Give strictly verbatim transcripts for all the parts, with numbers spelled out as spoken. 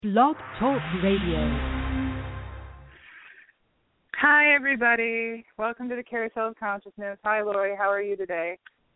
Blog Talk Radio. Hi, everybody. Welcome to the Carousel of Consciousness. Hi, Lori. How are you today?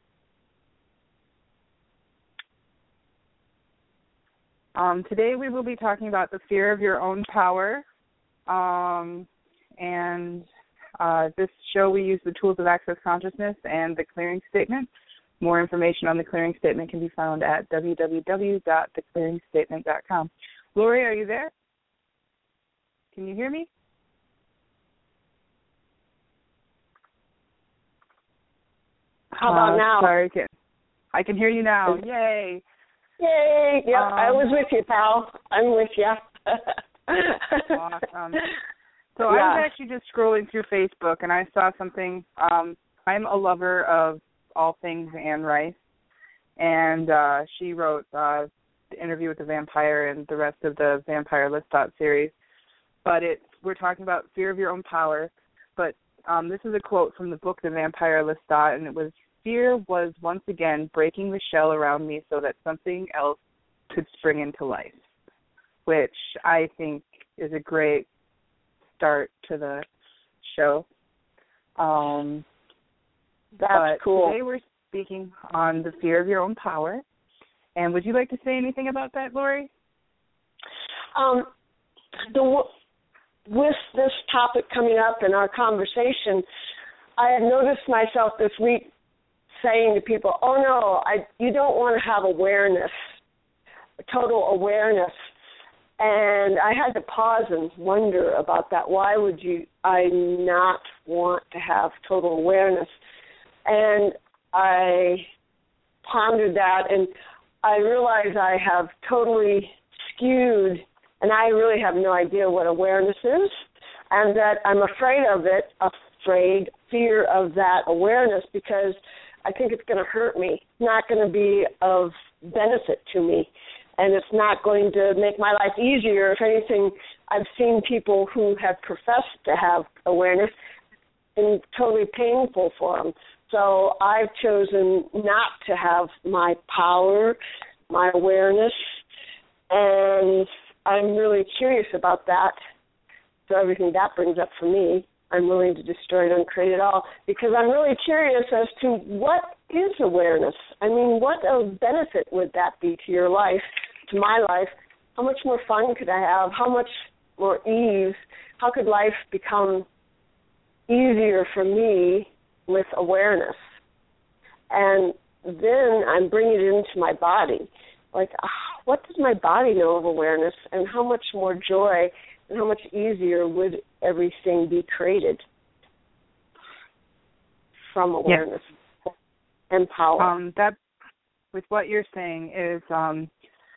Um, today we will be talking about the fear of your own power. Um, and uh, this show we use the tools of access consciousness and the clearing statement. More information on the clearing statement can be found at w w w dot the clearing statement dot com. Lori, are you there? Can you hear me? How about uh, now? Sorry, can, I can hear you now. Yay. Yay. Yep, um, I was with you, pal. I'm with you. Awesome. So yeah. I was actually just scrolling through Facebook, and I saw something. Um, I'm a lover of all things Anne Rice, and uh, she wrote uh, The Interview with the Vampire and the rest of the Vampire Lestat series. But it's we're talking about fear of your own power. But um, this is a quote from the book The Vampire Lestat, and it was, "Fear was once again breaking the shell around me so that something else could spring into life," which I think is a great start to the show. Um, That's but cool. Today we're speaking on the fear of your own power. And would you like to say anything about that, Lori? Um, the, with this topic coming up in our conversation, I have noticed myself this week saying to people, oh, no, I, you don't want to have awareness, total awareness. And I had to pause and wonder about that. Why would you I not want to have total awareness? And I pondered that, and I realized I have totally skewed, and I really have no idea what awareness is, and that I'm afraid of it, afraid, fear of that awareness, because I think it's going to hurt me, not going to be of benefit to me, and it's not going to make my life easier. If anything, I've seen people who have professed to have awareness, and totally painful for them. So I've chosen not to have my power, my awareness, and I'm really curious about that. So everything that brings up for me, I'm willing to destroy it and create it all, because I'm really curious as to what is awareness. I mean, what a benefit would that be to your life, to my life? How much more fun could I have? How much more ease? How could life become easier for me with awareness? And then I'm bringing it into my body. Like, uh, what does my body know of awareness, and how much more joy and how much easier would everything be created from awareness yeah. and power? Um, that, with what you're saying is, um,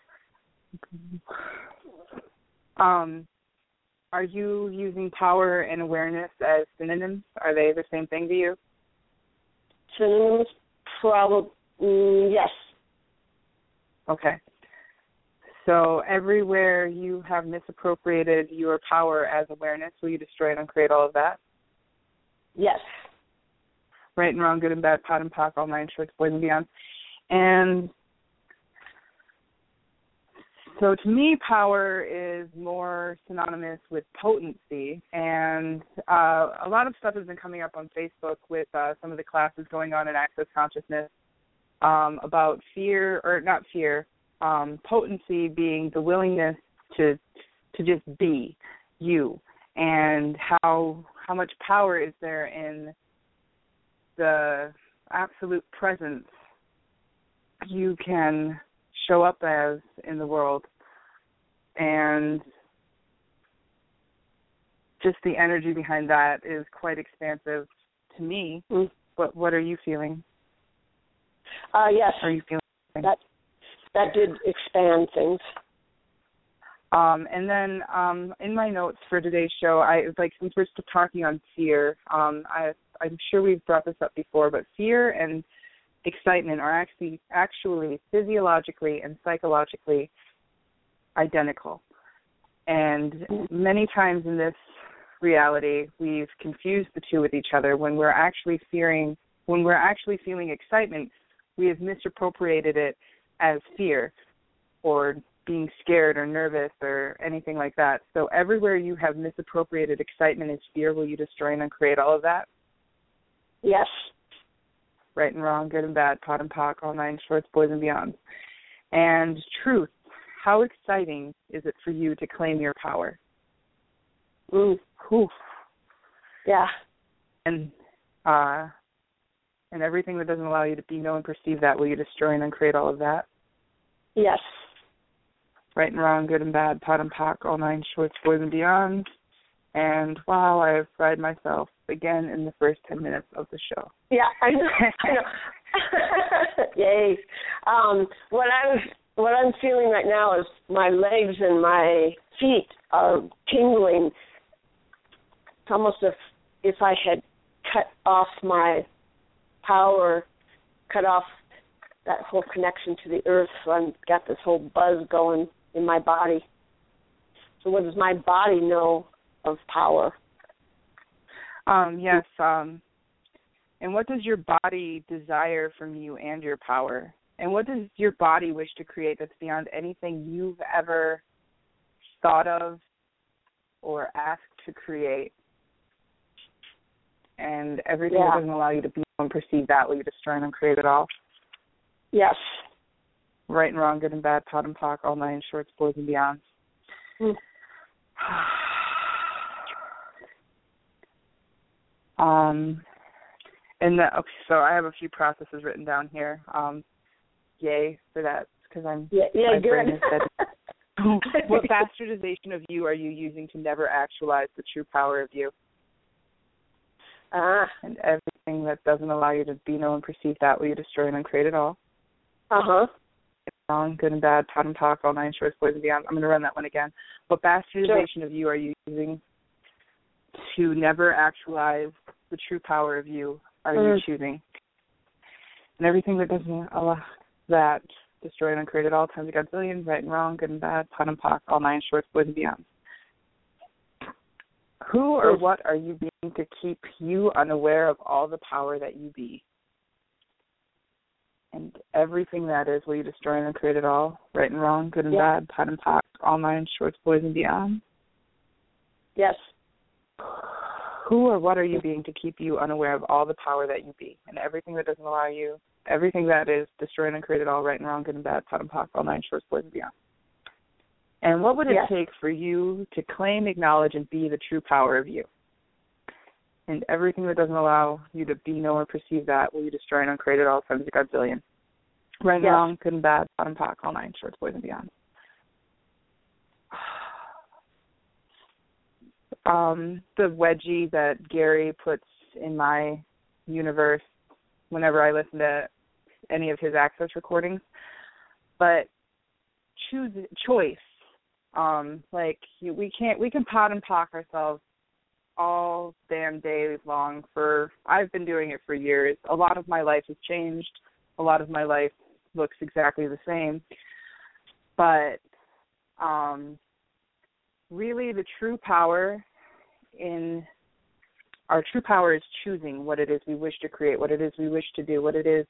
um, are you using power and awareness as synonyms? Are they the same thing to you? Synonyms? Probably, mm, yes. Okay. So everywhere you have misappropriated your power as awareness, will you destroy and uncreate all of that? Yes. Right and wrong, good and bad, pot and pock, all nine shorts, boys and beyond. And so to me, power is more synonymous with potency. And uh, a lot of stuff has been coming up on Facebook with uh, some of the classes going on in Access Consciousness um, about fear, or not fear, um, potency being the willingness to to just be you, and how how much power is there in the absolute presence you can show up as in the world, and just the energy behind that is quite expansive to me. Mm. But what are you feeling? Uh, yes. Are you feeling that? That did expand things. Um, and then um, in my notes for today's show, I like since we're still talking on fear, um, I, I'm sure we've brought this up before, but fear and excitement are actually actually physiologically and psychologically identical. And many times in this reality, we've confused the two with each other. When we're actually fearing, when we're actually feeling excitement, we have misappropriated it as fear or being scared or nervous or anything like that. So everywhere you have misappropriated excitement and fear, will you destroy and uncreate all of that? Yes. Right and wrong, good and bad, pot and pock, all nine shorts, boys and beyond. And truth, how exciting is it for you to claim your power? Mm. Whew. Yeah. And uh, and everything that doesn't allow you to be, know, and perceive that, will you destroy and uncreate all of that? Yes. Right and wrong, good and bad, pot and pock, all nine shorts, boys and beyond. And wow, I have fried myself again in the first ten minutes of the show. Yeah, I know. I know. Yay. Um, what I was, what I'm feeling right now is my legs and my feet are tingling. It's almost as if I had cut off my power, cut off that whole connection to the earth, so I've got this whole buzz going in my body. So what does my body know of power? Um, yes. Um, and what does your body desire from you and your power? And what does your body wish to create that's beyond anything you've ever thought of or asked to create? And everything yeah. that doesn't allow you to be and perceive that, will you destroy and uncreate it all? Yes. Right and wrong, good and bad, pot and pock, all nine shorts, boys and beyond. Mm. um, and the, okay, so I have a few processes written down here. Um, yay for that, because I'm yeah, yeah, my good. brain is dead. What bastardization of you are you using to never actualize the true power of you? Ah. And everything that doesn't allow you to be, know, and perceive that, will you destroy and uncreate it all? Uh-huh. Wrong, good and bad, pot and pock, all nine shorts, boys and beyond. I'm going to run that one again. What bastardization sure. of you are you using to never actualize the true power of you are mm. you choosing? And everything that doesn't allow that, destroy and uncreate it all, times a godzillion, right and wrong, good and bad, pot and pock, all nine shorts, boys and beyond. Who or what are you being to keep you unaware of all the power that you be? And everything that is, will you destroy and uncreate it all? Right and wrong, good and yeah. bad, pot and pock, all nine shorts, boys and beyond? Yes. Who or what are you being to keep you unaware of all the power that you be? And everything that doesn't allow you, everything that is, destroy and uncreate it all, right and wrong, good and bad, pot and pock, all nine shorts, boys and beyond? And what would it yes. take for you to claim, acknowledge, and be the true power of you? And everything that doesn't allow you to be, know, or perceive that, will you destroy and uncreate it all times a godzillion? Right and yes. wrong, good and bad, pot and pock, all nine shorts, boys and beyond. Um, the wedgie that Gary puts in my universe whenever I listen to any of his Access recordings. But choose choice. Um, like you, we can't, we can pot and pock ourselves all damn day long for, I've been doing it for years. A lot of my life has changed. A lot of my life looks exactly the same. But um, really the true power in, our true power is choosing what it is we wish to create, what it is we wish to do, what it is,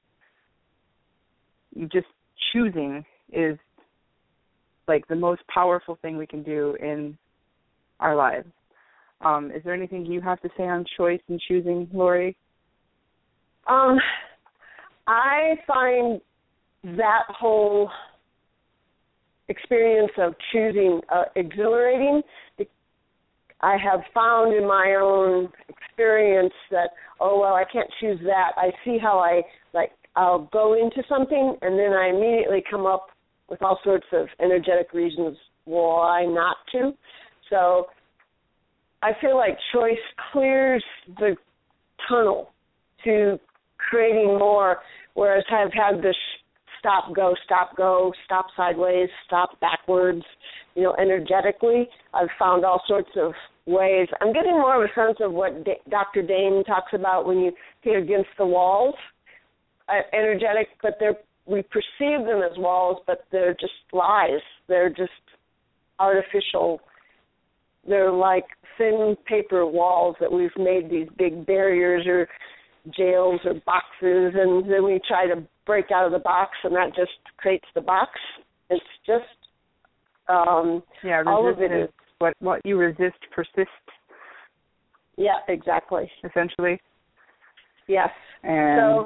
just choosing is like the most powerful thing we can do in our lives. Um, is there anything you have to say on choice and choosing, Lori? Um, I find that whole experience of choosing uh, exhilarating. I have found in my own experience that, oh, well, I can't choose that. I see how I, like, I'll go into something and then I immediately come up with all sorts of energetic reasons why not to. So I feel like choice clears the tunnel to creating more, whereas I've had this stop, go, stop, go, stop sideways, stop backwards, you know, energetically. I've found all sorts of ways. I'm getting more of a sense of what D- Doctor Dane talks about when you hit against the walls, uh, energetic, but they're we perceive them as walls, but they're just lies. They're just artificial. They're like thin paper walls that we've made these big barriers or jails or boxes, and then we try to break out of the box, and that just creates the box. It's just Um, yeah, all of it is what what you resist persists. Yeah, exactly. Essentially. Yes. And so,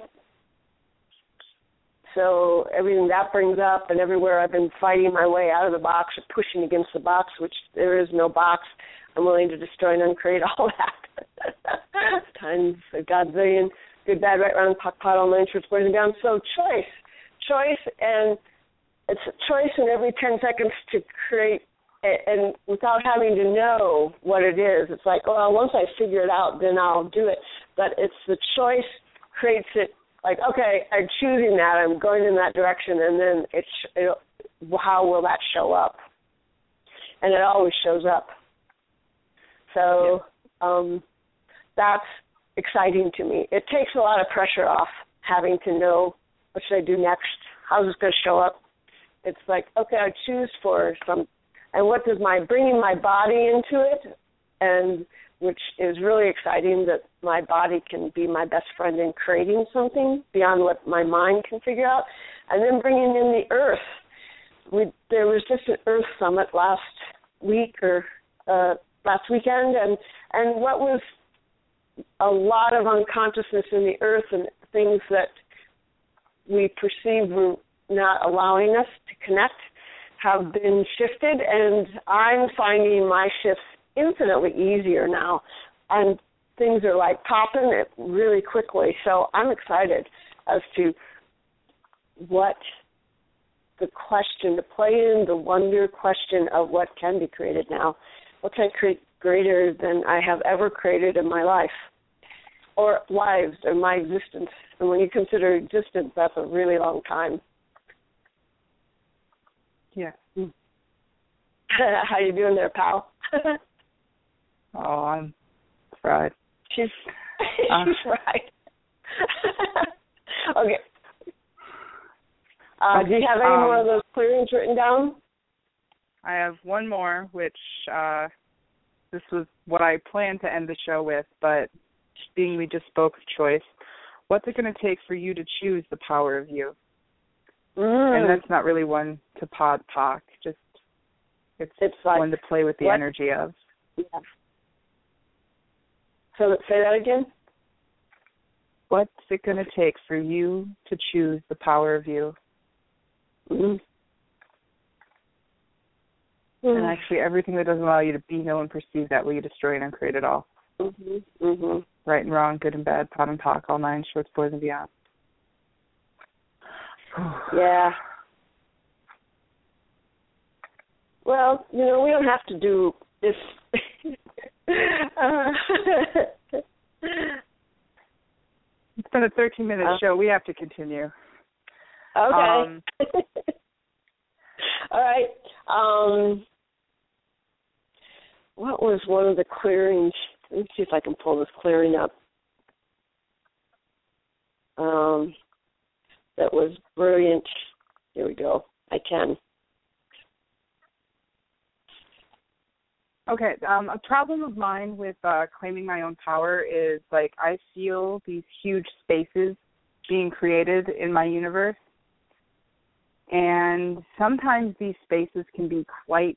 so everything that brings up, and everywhere I've been fighting my way out of the box or pushing against the box, which there is no box, I'm willing to destroy and uncreate all that. Times a godzillion, good, bad, right, round, pot, pot, all nine shorts, boys and down. So choice, choice, and it's a choice in every ten seconds to create, and without having to know what it is. It's like, well, once I figure it out, then I'll do it. But it's the choice creates it. Like, okay, I'm choosing that. I'm going in that direction, and then it's it, how will that show up? And it always shows up. So um, that's exciting to me. It takes a lot of pressure off having to know what should I do next. How's this going to show up? It's like, okay, I choose for some, and what does my bringing my body into it, and which is really exciting that my body can be my best friend in creating something beyond what my mind can figure out, and then bringing in the earth. We there was just an Earth Summit last week or uh, last weekend, and and what was a lot of unconsciousness in the earth and things that we perceive were not allowing us to connect have been shifted, and I'm finding my shifts infinitely easier now, and things are like popping it really quickly. So I'm excited as to what the question, the play in, the wonder question of what can be created now. What can I create greater than I have ever created in my life, or lives, or my existence? And when you consider existence, that's a really long time. Yeah. How you doing there, pal? Oh, I'm fried. She's uh, she's fried. Okay. Uh, do you have any um, more of those clearings written down? I have one more, which uh, this was what I planned to end the show with, but being we just spoke of choice, what's it going to take for you to choose the power of you? Mm. And that's not really one to pod talk, just it's, it's like, one to play with the what? energy of. Yeah. So say that again? What's it going to take for you to choose the power of you? Mm-hmm. And actually, everything that doesn't allow you to be, know, and perceive that, will you destroy and uncreate it all? Mm-hmm. Mm-hmm. Right and wrong, good and bad, pot and talk, all nine shorts, boys and beyond. Yeah. Well, you know, we don't have to do this. uh, it's been a thirteen-minute uh, show. We have to continue. Okay. Um, all right. Um, what was one of the clearings? Let me see if I can pull this clearing up. Um, that was brilliant. Here we go. I can. Okay. Um, a problem of mine with uh, claiming my own power is, like, I feel these huge spaces being created in my universe. And sometimes these spaces can be quite,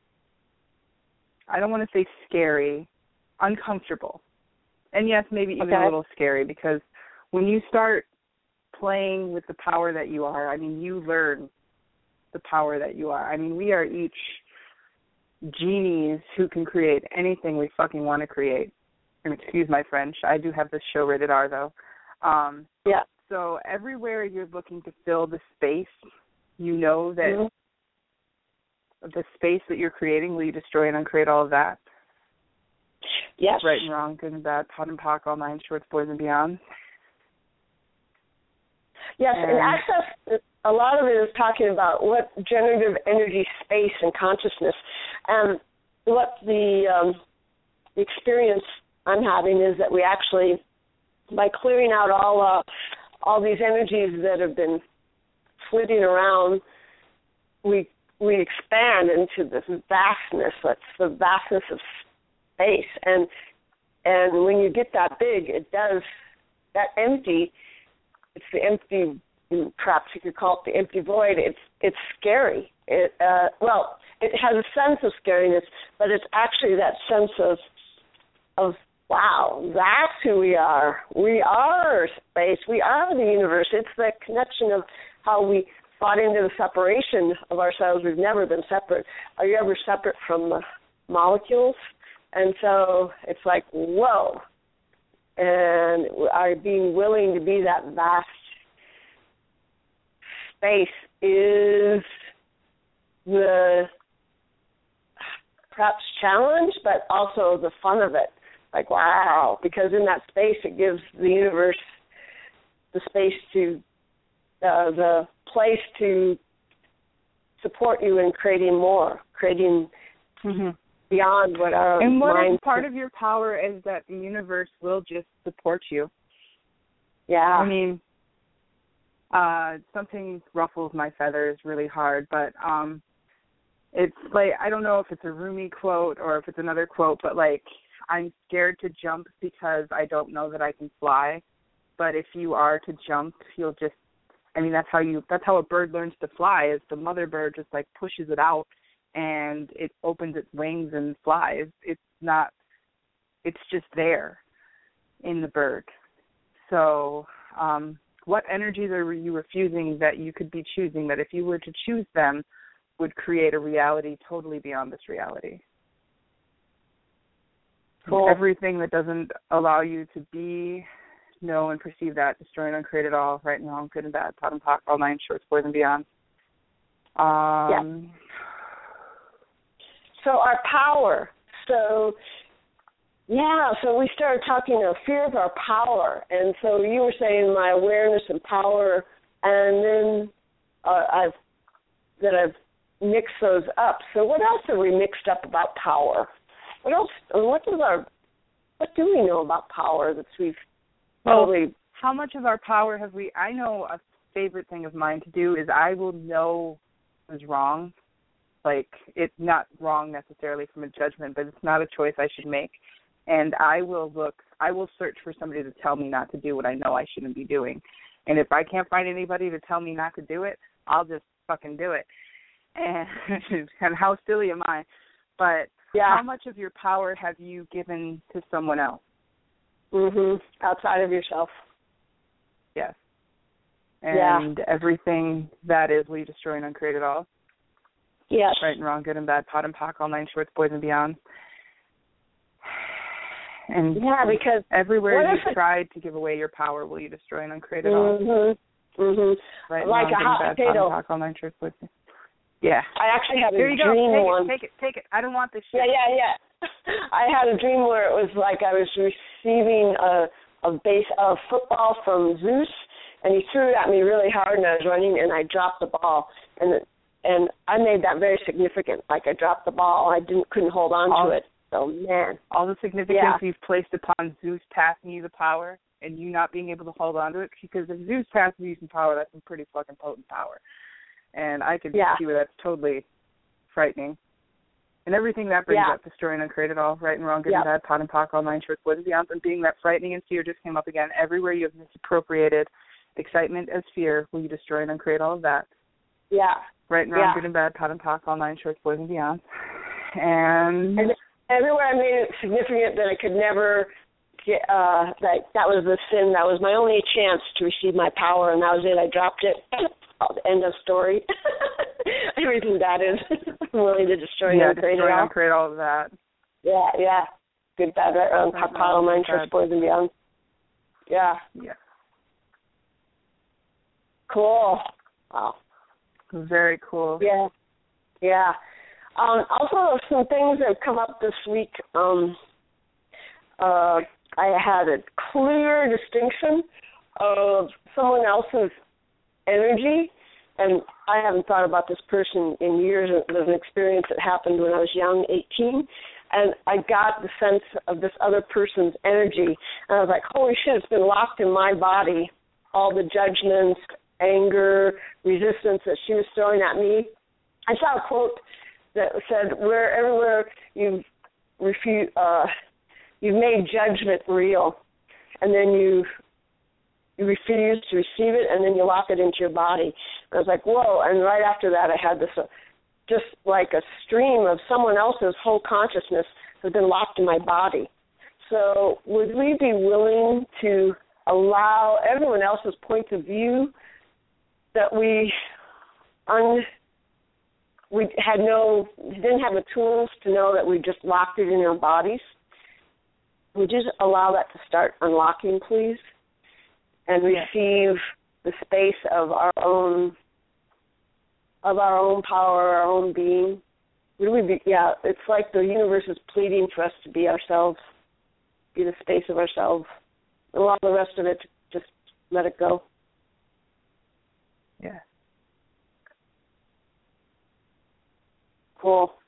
I don't want to say scary, uncomfortable. And yes, maybe even okay. a little scary, because when you start playing with the power that you are, I mean, you learn the power that you are. I mean, we are each genies who can create anything we fucking want to create. And excuse my French. I do have this show rated R, though. Um, yeah. So everywhere you're looking to fill the space, you know that mm-hmm. the space that you're creating, will you destroy and uncreate all of that? Yes. Right and wrong, good and bad, pot and pock, all nine shorts, boys and beyond. Yes, and, and access, a lot of it is talking about what generative energy, space, and consciousness. And what the, um, the experience I'm having is that we actually, by clearing out all uh, all these energies that have been flitting around, we we expand into this vastness. That's the vastness of space. And and when you get that big, it does, that empty, it's the empty, perhaps you could call it the empty void. It's it's scary. It uh, well, it has a sense of scariness, but it's actually that sense of, of wow, that's who we are. We are space. We are the universe. It's the connection of how we fought into the separation of ourselves. We've never been separate. Are you ever separate from the molecules? And so it's like, whoa. And are being willing to be that vast space is the perhaps challenge, but also the fun of it. Like, wow, because in that space it gives the universe the space to, uh, the place to support you in creating more, creating mm-hmm. beyond what our And what mind is part of your power is that the universe will just support you. Yeah. I mean, uh, something ruffles my feathers really hard, but um, it's like, I don't know if it's a Rumi quote or if it's another quote, but like, I'm scared to jump because I don't know that I can fly. But if you are to jump, you'll just, I mean, that's how you, that's how a bird learns to fly, is the mother bird just like pushes it out and it opens its wings and flies. It's not, it's just there in the bird. So um, what energies are you refusing that you could be choosing, that if you were to choose them would create a reality totally beyond this reality? Cool. Everything that doesn't allow you to be, know, and perceive that, destroy and uncreate it all, right and wrong, good and bad, pot and pock, all nine shorts, boys and beyond. Um, yeah. So our power. So, yeah, so we started talking of fear of our power. And so you were saying my awareness and power, and then uh, I've that I've mixed those up. So what else have we mixed up about power? What else? What does our? What do we know about power that we've well, totally? How much of our power have we? I know a favorite thing of mine to do is I will know what's wrong. Like, it's not wrong necessarily from a judgment, but it's not a choice I should make. And I will look. I will search for somebody to tell me not to do what I know I shouldn't be doing. And if I can't find anybody to tell me not to do it, I'll just fucking do it. And and how silly am I? But yeah. How much of your power have you given to someone else? Mhm. Outside of yourself. Yes. And yeah. Everything that is, will you destroy and uncreate it all? Yes. Right and wrong, good and bad, pot and pock, all nine shorts, boys and beyond. And yeah, because everywhere you've tried to give away your power, will you destroy and uncreate it all? Mhm. Mhm. Right like and wrong, a hot good and bad, potato. pot and pock, all nine shorts, boys and beyond. Yeah. I actually had a Here you dream go. Take one. It, take it, take it. I don't want this shit. Yeah, yeah, yeah. I had a dream where it was like I was receiving a a base of football from Zeus, and he threw it at me really hard, and I was running, and I dropped the ball, and and I made that very significant. Like I dropped the ball, I didn't couldn't hold on all, to it. So man, all the significance yeah. you've placed upon Zeus passing you the power, and you not being able to hold on to it, because if Zeus passes you some power, that's some pretty fucking potent power. And I could yeah. see where that's totally frightening. And everything that brings yeah. up, destroy and uncreate it all, right and wrong, good yeah. and bad, pot and pock, all nine shorts, boys and beyond, and being that frightening and fear just came up again. Everywhere you have misappropriated excitement as fear, will you destroy and uncreate all of that? Yeah. Right and wrong, yeah. good and bad, pot and pock, all nine shorts, boys and beyond. And, and everywhere I made it significant that I could never get, uh, that that was the sin, that was my only chance to receive my power, and that was it. I dropped it. End of story. Everything that is willing to destroy yeah, and create destroy it all. and create all of that. Yeah, yeah. Good, bad, right, wrong, pot, pot, all nine shorts, boys and beyond. Yeah. Yeah. Cool. Wow. Very cool. Yeah. Yeah. Um, also, some things that have come up this week. Um, uh, I had a clear distinction of someone else's energy, and I haven't thought about this person in years. It was an experience that happened when I was young, eighteen, and I got the sense of this other person's energy, and I was like, holy shit, it's been locked in my body, all the judgments, anger, resistance that she was throwing at me. I saw a quote that said, where everywhere you've, refu- uh, you've made judgment real, and then you You refuse to receive it, and then you lock it into your body. And I was like, whoa. And right after that, I had this uh, just like a stream of someone else's whole consciousness has been locked in my body. So would we be willing to allow everyone else's point of view that we un, we had no, didn't have the tools to know that we just locked it in our bodies? Would you just allow that to start unlocking, please? And receive the space of our own, of our own power, our own being. Would we be? Yeah, it's like the universe is pleading for us to be ourselves, be the space of ourselves. Allow the rest of it to just let it go. Yeah. Cool.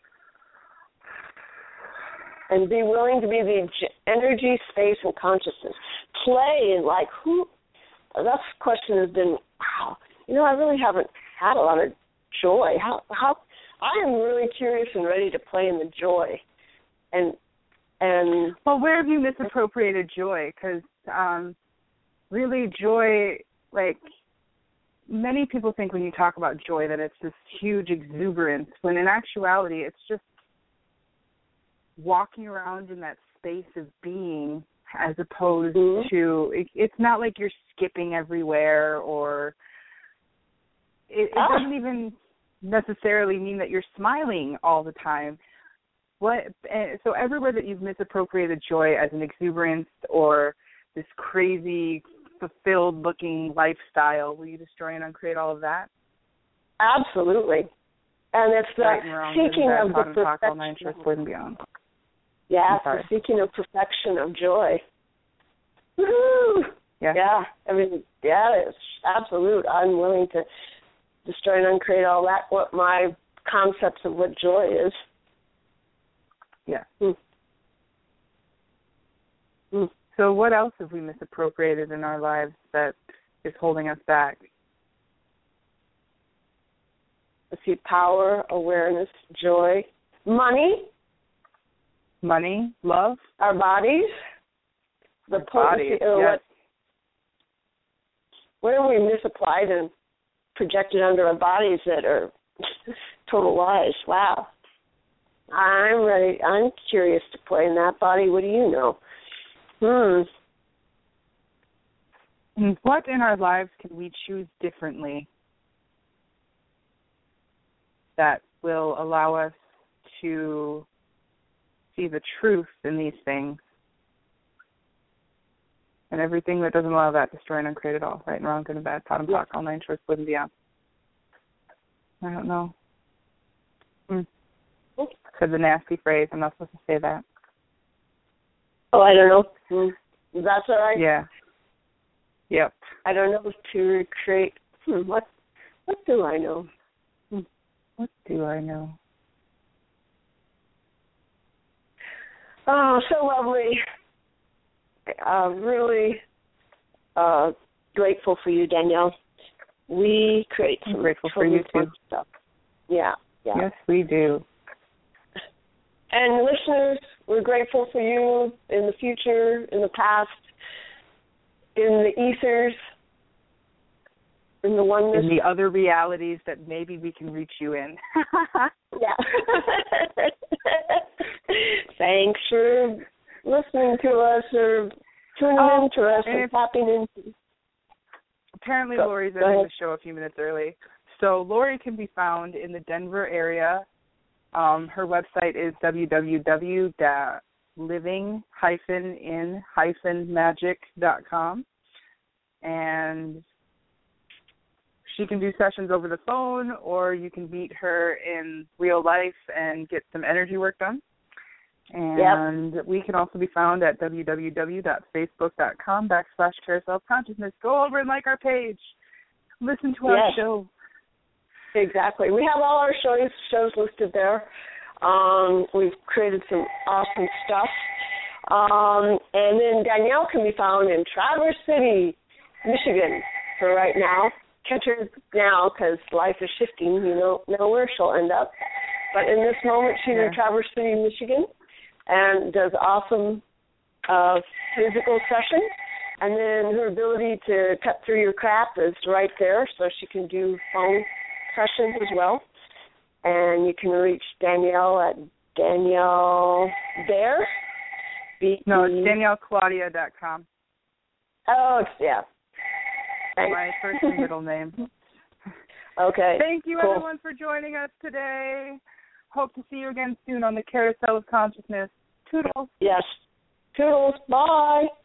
And be willing to be the energy, space, and consciousness. Play and like who? That question has been, wow. You know, I really haven't had a lot of joy. How? How? I am really curious and ready to play in the joy. And and well, where have you misappropriated joy? Because um, really, joy, like many people think when you talk about joy that it's this huge exuberance. When in actuality, it's just walking around in that space of being, as opposed mm-hmm. to, it, it's not like you're skipping everywhere, or it, it ah. doesn't even necessarily mean that you're smiling all the time. What? So everywhere that you've misappropriated joy as an exuberance or this crazy, fulfilled-looking lifestyle, will you destroy and uncreate all of that? Absolutely. And it's the right seeking of the perfection. All nine shorts, boys and beyond. Yeah, it's the seeking of perfection of joy. Woo-hoo! Yeah. Yeah. I mean, yeah, it's absolute. I'm willing to destroy and uncreate all that, what my concepts of what joy is. Yeah. Mm. Mm. So what else have we misappropriated in our lives that is holding us back? I see power, awareness, joy, money. Money, love. Our bodies. The our bodies, potency. yes. What, what are we misapplied and projected under our bodies that are total lies? Wow. I'm ready. I'm curious to play in that body. What do you know? Hmm. And what in our lives can we choose differently that will allow us to see the truth in these things? And everything that doesn't allow that, destroy and uncreate it all. Right and wrong, good and bad, pot and pock, all nine shorts, good and beyond. I don't know. Hmm. Said the nasty phrase. I'm not supposed to say that. Oh, I don't know. Hmm. That's all right. Yeah. Yep. I don't know to recreate. Hmm. What? What do I know? Hmm. What do I know? Oh, so lovely. Uh, really uh, grateful for you, Danielle. We create some I'm grateful for you too. Stuff. Yeah. Yeah. Yes, we do. And listeners, we're grateful for you in the future, in the past, in the ethers, in the oneness. In the other realities that maybe we can reach you in. Yeah. Thanks for listening to us or tuning oh, in to us and, and tapping into. Apparently Go, Lori's ending the show a few minutes early. So Lori can be found in the Denver area. Um, her website is w w w dot living dash in dash magic dot com. And she can do sessions over the phone, or you can meet her in real life and get some energy work done. And yep. we can also be found at w w w dot facebook dot com backslash carousel of consciousness. Go over and like our page. Listen to our yes. show. Exactly. We have all our shows shows listed there. Um, we've created some awesome stuff. Um, and then Danielle can be found in Traverse City, Michigan for right now. Catch her now because life is shifting. You don't know where she'll end up. But in this moment, she's yeah. in Traverse City, Michigan, and does awesome uh, physical sessions. And then her ability to cut through your crap is right there, so she can do phone sessions as well. And you can reach Danielle at Danielle there. B- no, it's Danielle Claudia dot com. Oh, it's, yeah. Thanks. My first and middle name. Okay. Thank you, cool. everyone, for joining us today. Hope to see you again soon on the Carousel of Consciousness. Toodles. Yes. Toodles. Bye.